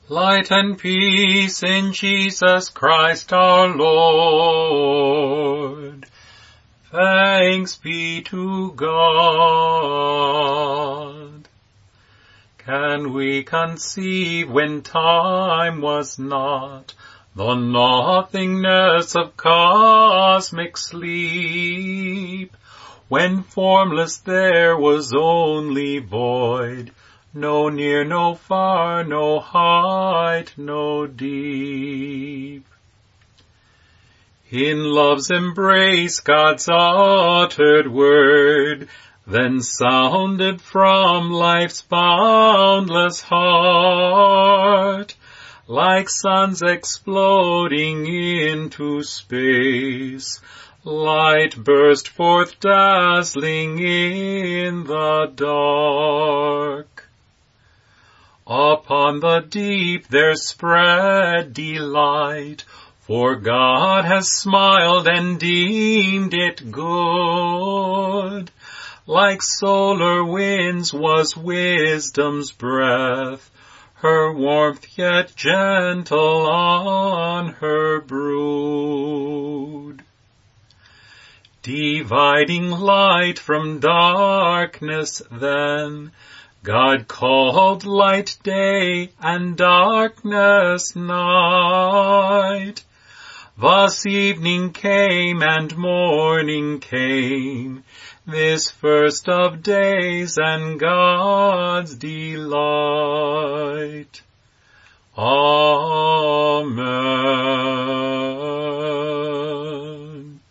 Light and peace in Jesus Christ our Lord. Thanks be to God. Can we conceive when time was not the nothingness of cosmic sleep, when formless there was only void, no near, no far, no height, no deep. In love's embrace God's uttered word then sounded from life's boundless heart, like suns exploding into space, light burst forth dazzling in the dark. Upon the deep there spread delight, for God has smiled and deemed it good. Like solar winds was wisdom's breath, her warmth yet gentle on her brood. Dividing light from darkness then, God called light day and darkness night. Thus evening came and morning came, this first of days and God's delight. Amen.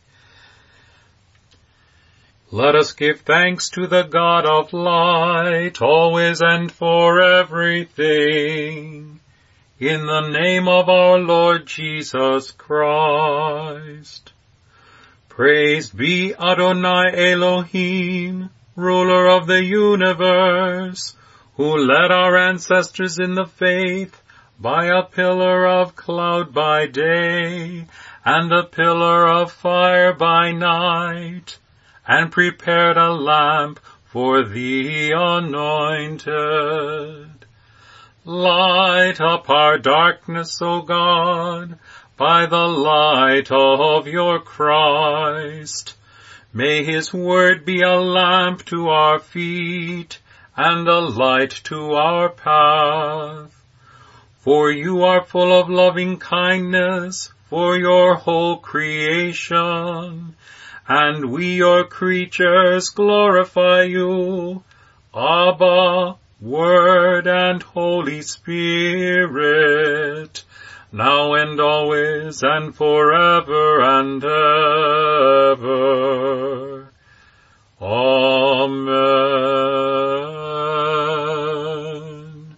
Let us give thanks to the God of light, always and for everything, in the name of our Lord Jesus Christ. Praised be Adonai Elohim, ruler of the universe, who led our ancestors in the faith by a pillar of cloud by day and a pillar of fire by night, and prepared a lamp for the anointed. Light up our darkness, O God, by the light of your Christ. May his word be a lamp to our feet and a light to our path. For you are full of loving kindness for your whole creation, and we, your creatures, glorify you, Abba, Word and Holy Spirit, now and always and forever and ever. Amen.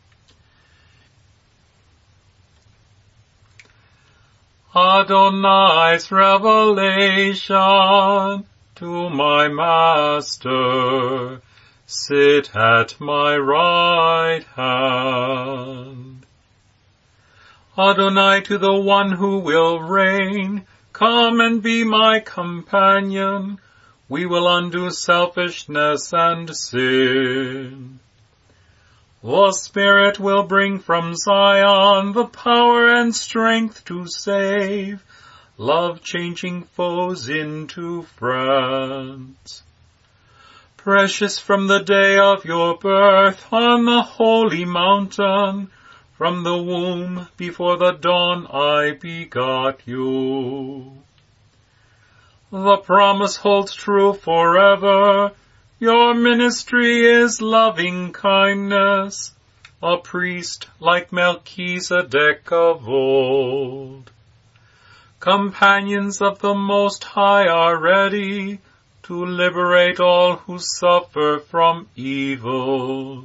Adonai's revelation to my Master, sit at my right hand. Adonai, to the one who will reign, come and be my companion. We will undo selfishness and sin. The Spirit will bring from Zion the power and strength to save, love changing foes into friends. Precious from the day of your birth on the holy mountain, from the womb before the dawn I begot you. The promise holds true forever. Your ministry is loving kindness, a priest like Melchizedek of old. Companions of the Most High are ready to liberate all who suffer from evil.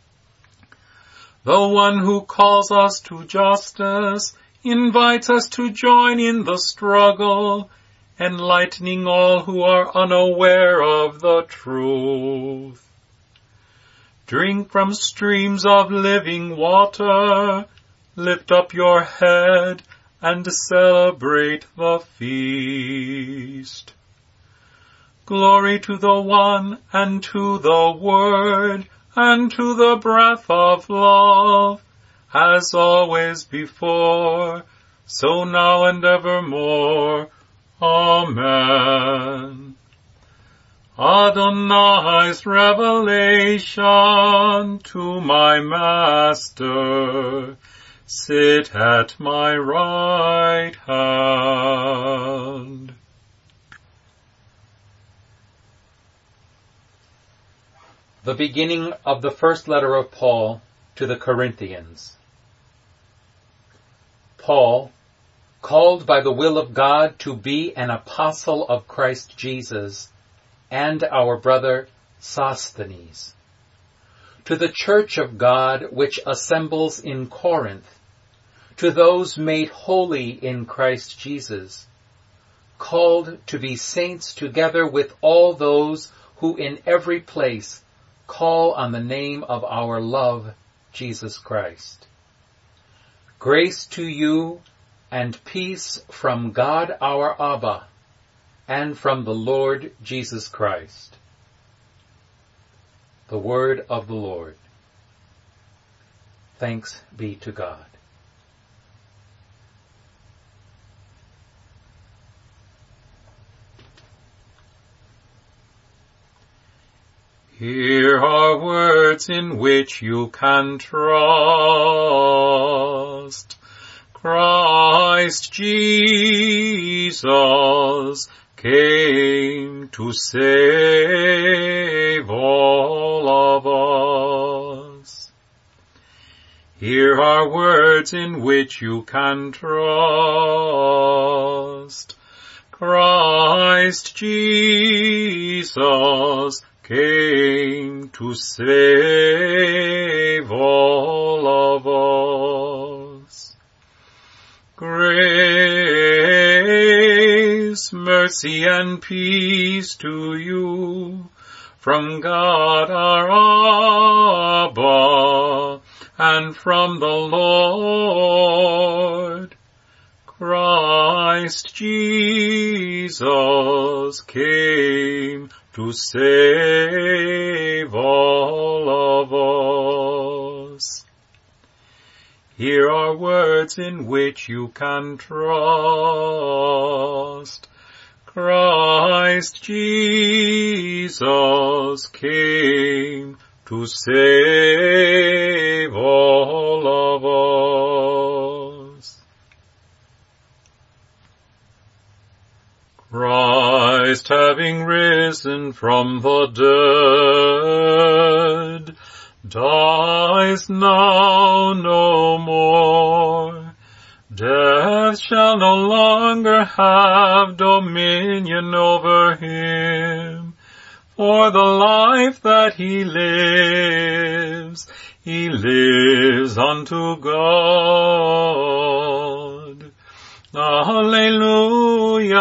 The one who calls us to justice invites us to join in the struggle, enlightening all who are unaware of the truth. Drink from streams of living water, lift up your head, and celebrate the feast. Glory to the One, and to the Word, and to the breath of love, as always before, so now and evermore. Amen. Adonai's revelation to my Master, sit at my right hand. The beginning of the first letter of Paul to the Corinthians. Paul, called by the will of God to be an apostle of Christ Jesus, and our brother Sosthenes, to the church of God which assembles in Corinth, to those made holy in Christ Jesus, called to be saints together with all those who in every place call on the name of our love, Jesus Christ. Grace to you and peace from God our Abba and from the Lord Jesus Christ. The word of the Lord. Thanks be to God. Here are words in which you can trust. Christ Jesus came to save all of us. Here are words in which you can trust. Christ Jesus came to save all of us. Grace, mercy, and peace to you from God our Abba and from the Lord. Christ Jesus came to save all of us. Here are words in which you can trust. Christ Jesus came to save all of us. Christ, having risen from the dead, dies now no more. Death shall no longer have dominion over him. For the life that he lives unto God. Alleluia,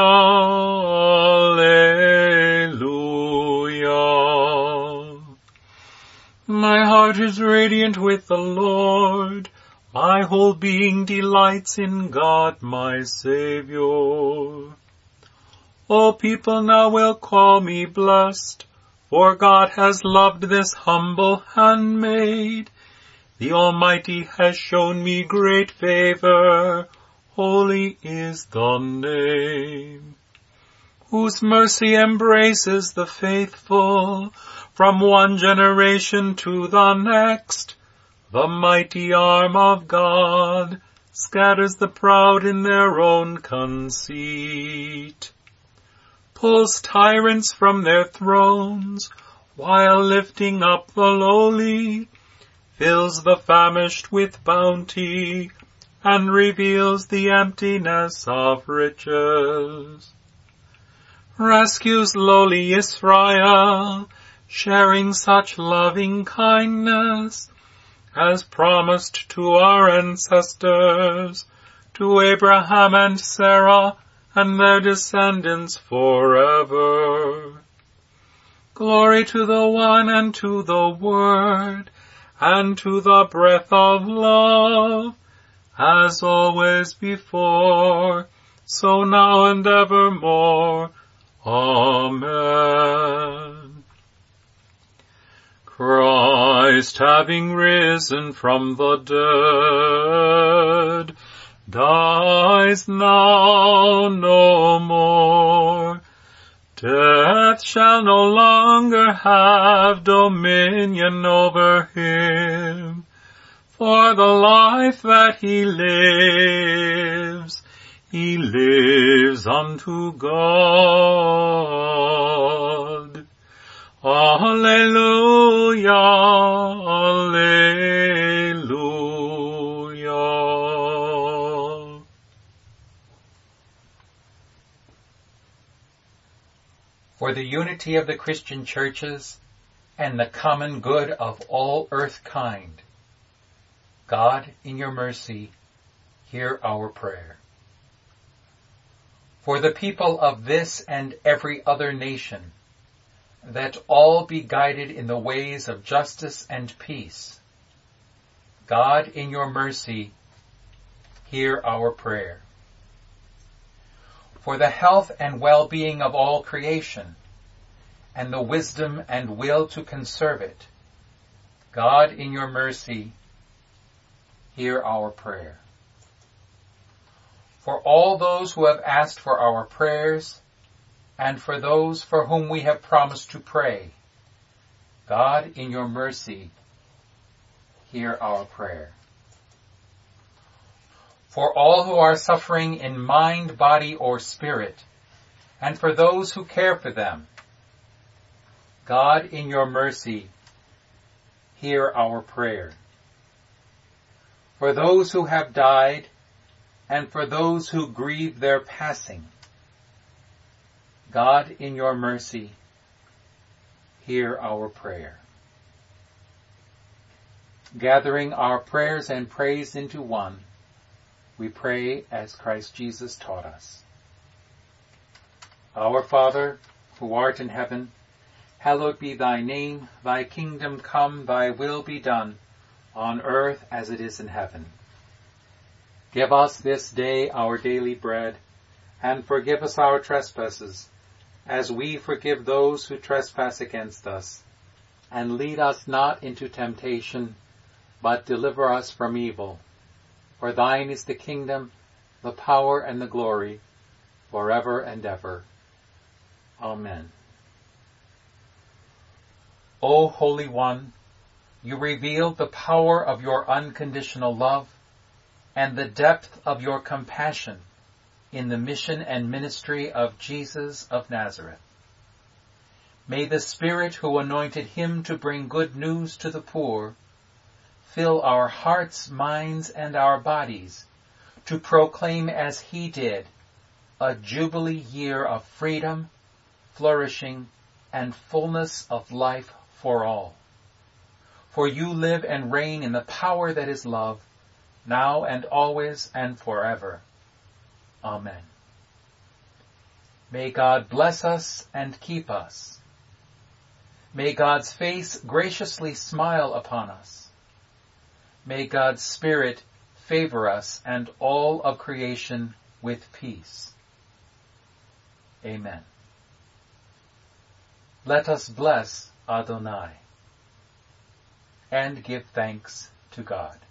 alleluia. My heart is radiant with the Lord. My whole being delights in God my Saviour. All people now will call me blessed, for God has loved this humble handmaid. The Almighty has shown me great favor. Holy is the name, whose mercy embraces the faithful from one generation to the next. The mighty arm of God scatters the proud in their own conceit, pulls tyrants from their thrones, while lifting up the lowly, fills the famished with bounty, and reveals the emptiness of riches. Rescues lowly Israel, sharing such loving kindness, as promised to our ancestors, to Abraham and Sarah, and their descendants forever. Glory to the One, and to the Word, and to the breath of love, as always before, so now and evermore. Amen. Christ, having risen from the dead, dies now no more. Death shall no longer have dominion over him. For the life that he lives unto God. Alleluia, alleluia. For the unity of the Christian churches and the common good of all earth kind, God, in your mercy, hear our prayer. For the people of this and every other nation, that all be guided in the ways of justice and peace, God, in your mercy, hear our prayer. For the health and well-being of all creation, and the wisdom and will to conserve it, God, in your mercy, hear our prayer. For all those who have asked for our prayers, and for those for whom we have promised to pray, God, in your mercy, hear our prayer. For all who are suffering in mind, body, or spirit, and for those who care for them, God, in your mercy, hear our prayer. For those who have died, and for those who grieve their passing, God, in your mercy, hear our prayer. Gathering our prayers and praise into one, we pray as Christ Jesus taught us. Our Father, who art in heaven, hallowed be thy name. Thy kingdom come, thy will be done, on earth as it is in heaven. Give us this day our daily bread, and forgive us our trespasses, as we forgive those who trespass against us. And lead us not into temptation, but deliver us from evil. For thine is the kingdom, the power, and the glory, forever and ever. Amen. O Holy One, you revealed the power of your unconditional love and the depth of your compassion in the mission and ministry of Jesus of Nazareth. May the Spirit who anointed him to bring good news to the poor fill our hearts, minds, and our bodies to proclaim as he did a jubilee year of freedom, flourishing, and fullness of life for all. For you live and reign in the power that is love, now and always and forever. Amen. May God bless us and keep us. May God's face graciously smile upon us. May God's Spirit favor us and all of creation with peace. Amen. Let us bless Adonai and give thanks to God.